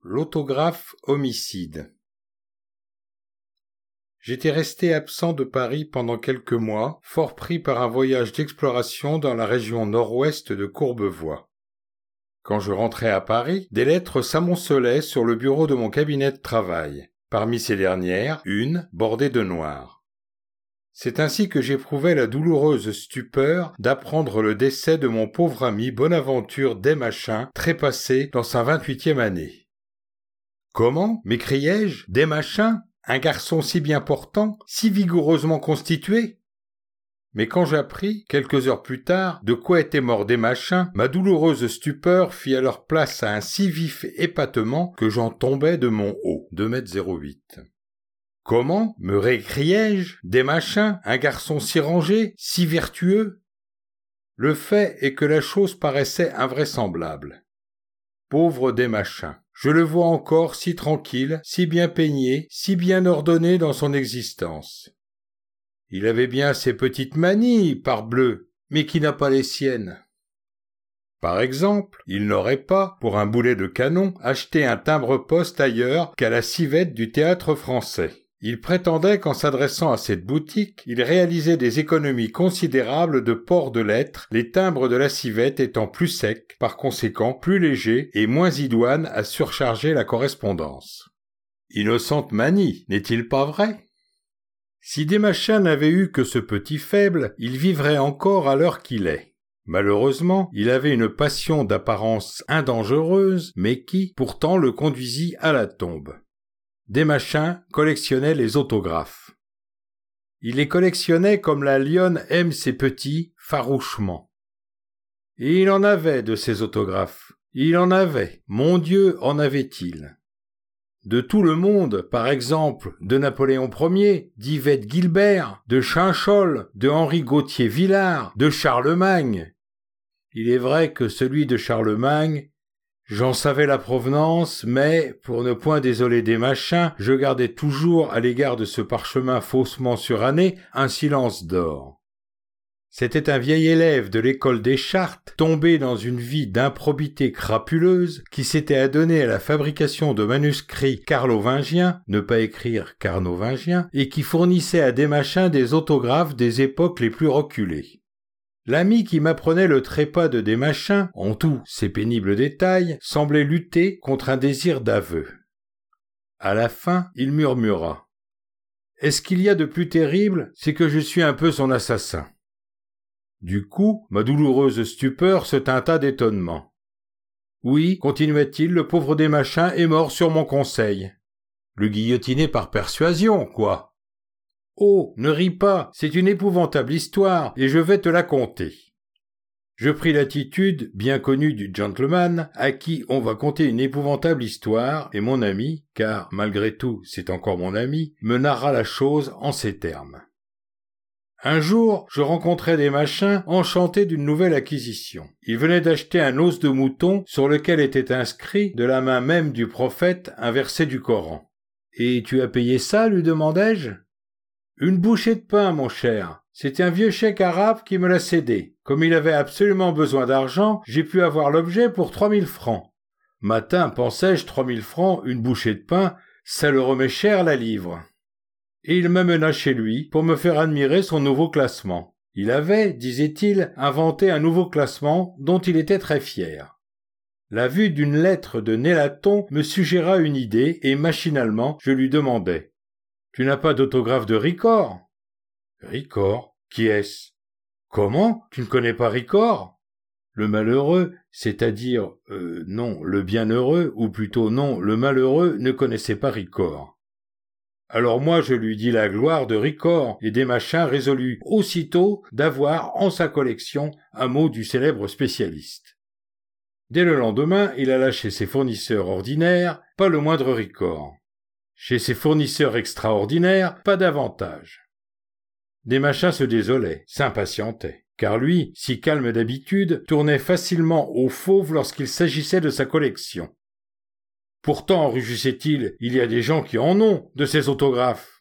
L'autographe homicide. J'étais resté absent de Paris pendant quelques mois, fort pris par un voyage d'exploration dans la région nord-ouest de Courbevoie. Quand je rentrais à Paris, des lettres s'amoncelaient sur le bureau de mon cabinet de travail. Parmi ces dernières, une bordée de noir. C'est ainsi que j'éprouvais la douloureuse stupeur d'apprendre le décès de mon pauvre ami Bonaventure Desmachin, trépassé dans sa 28e année. Comment, m'écriai-je, Desmachin, un garçon si bien portant, si vigoureusement constitué? Mais quand j'appris, quelques heures plus tard, de quoi était mort Desmachin, ma douloureuse stupeur fit alors place à un si vif épatement que j'en tombai de mon haut, 2,08 m. Comment, me récriai-je, Desmachin, un garçon si rangé, si vertueux? Le fait est que la chose paraissait invraisemblable. Pauvre Desmachin, je le vois encore si tranquille, si bien peigné, si bien ordonné dans son existence. Il avait bien ses petites manies, parbleu, mais qui n'a pas les siennes? Par exemple, il n'aurait pas, pour un boulet de canon, acheté un timbre-poste ailleurs qu'à la civette du Théâtre-Français. Il prétendait qu'en s'adressant à cette boutique, il réalisait des économies considérables de port de lettres, les timbres de la civette étant plus secs, par conséquent plus légers et moins idoines à surcharger la correspondance. Innocente manie, n'est-il pas vrai? Si Desmachin n'avait eu que ce petit faible, il vivrait encore à l'heure qu'il est. Malheureusement, il avait une passion d'apparence indangereuse, mais qui, pourtant, le conduisit à la tombe. Desmachin collectionnait les autographes. Il les collectionnait comme la lionne aime ses petits, farouchement. Et il en avait de ces autographes. Il en avait. Mon Dieu, en avait-il. De tout le monde, par exemple, de Napoléon Ier, d'Yvette Guilbert, de Chinchol, de Henri Gauthier-Villars, de Charlemagne. Il est vrai que celui de Charlemagne, j'en savais la provenance, mais, pour ne point désoler Desmachin, je gardais toujours à l'égard de ce parchemin faussement suranné un silence d'or. C'était un vieil élève de l'école des Chartes, tombé dans une vie d'improbité crapuleuse, qui s'était adonné à la fabrication de manuscrits carlovingiens, ne pas écrire carnovingiens, et qui fournissait à Desmachin des autographes des époques les plus reculées. L'ami qui m'apprenait le trépas de Desmachin, en tous ces pénibles détails, semblait lutter contre un désir d'aveu. À la fin, il murmura. « Est-ce qu'il y a de plus terrible, c'est que je suis un peu son assassin. » Du coup, ma douloureuse stupeur se teinta d'étonnement. « Oui, continua-t-il, le pauvre Desmachin est mort sur mon conseil. Le guillotiner par persuasion, quoi. » Oh, ne ris pas, c'est une épouvantable histoire, et je vais te la conter. Je pris l'attitude, bien connue du gentleman, à qui on va conter une épouvantable histoire, et mon ami, car malgré tout c'est encore mon ami, me narra la chose en ces termes. Un jour, je rencontrai Desmachin enchanté d'une nouvelle acquisition. Il venait d'acheter un os de mouton sur lequel était inscrit, de la main même du prophète, un verset du Coran. « Et tu as payé ça ?» lui demandai-je. Une bouchée de pain, mon cher. C'est un vieux chèque arabe qui me l'a cédé. Comme il avait absolument besoin d'argent, j'ai pu avoir l'objet pour 3000 francs. Matin, pensais-je, 3000 francs, une bouchée de pain, ça le remet cher la livre. Et il m'amena chez lui pour me faire admirer son nouveau classement. Il avait, disait-il, inventé un nouveau classement dont il était très fier. La vue d'une lettre de Nélaton me suggéra une idée et machinalement, je lui demandai. Tu n'as pas d'autographe de Ricord? Ricord? Qui est-ce? Comment? Tu ne connais pas Ricord? Le malheureux, c'est-à-dire, non, le bienheureux, ou plutôt non, le malheureux ne connaissait pas Ricord. Alors moi je lui dis la gloire de Ricord, et Desmachin résolut aussitôt d'avoir en sa collection un mot du célèbre spécialiste. Dès le lendemain, il alla chez ses fournisseurs ordinaires, pas le moindre Ricord. Chez ses fournisseurs extraordinaires, pas davantage. Desmachin se désolait, s'impatientait, car lui, si calme d'habitude, tournait facilement au fauve lorsqu'il s'agissait de sa collection. Pourtant, rugissait-il, il y a des gens qui en ont, de ces autographes.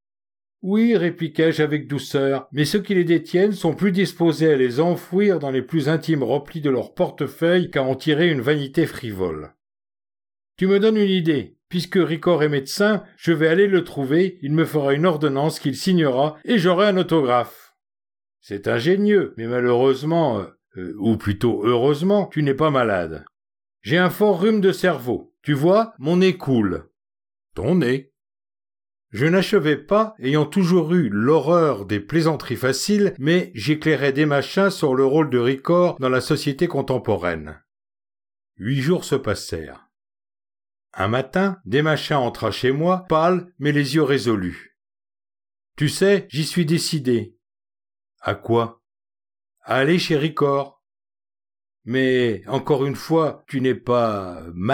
Oui, répliquai-je avec douceur, mais ceux qui les détiennent sont plus disposés à les enfouir dans les plus intimes replis de leur portefeuille qu'à en tirer une vanité frivole. Tu me donnes une idée. Puisque Ricord est médecin, je vais aller le trouver, il me fera une ordonnance qu'il signera et j'aurai un autographe. C'est ingénieux, mais malheureusement, ou plutôt heureusement, tu n'es pas malade. J'ai un fort rhume de cerveau. Tu vois, mon nez coule. Ton nez. Je n'achevais pas, ayant toujours eu l'horreur des plaisanteries faciles, mais j'éclairais Desmachins sur le rôle de Ricord dans la société contemporaine. 8 jours se passèrent. Un matin, Desmachins entra chez moi, pâle, mais les yeux résolus. « Tu sais, j'y suis décidé. »« À quoi ?»« À aller chez Ricord. »« Mais, encore une fois, tu n'es pas malade ? » ?»«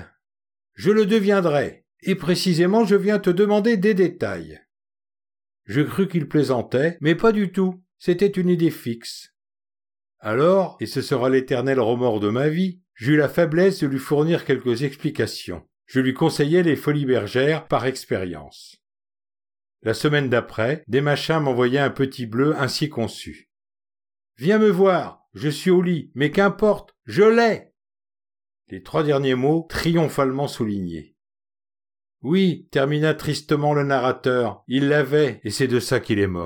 Je le deviendrai, et précisément je viens te demander des détails. » Je crus qu'il plaisantait, mais pas du tout, c'était une idée fixe. Alors, et ce sera l'éternel remords de ma vie, j'eus la faiblesse de lui fournir quelques explications. Je lui conseillais les Folies Bergères par expérience. La semaine d'après, Desmachins m'envoya un petit bleu ainsi conçu. « Viens me voir, je suis au lit, mais qu'importe, je l'ai !» Les 3 derniers mots triomphalement soulignés. « Oui, termina tristement le narrateur, il l'avait, et c'est de ça qu'il est mort. »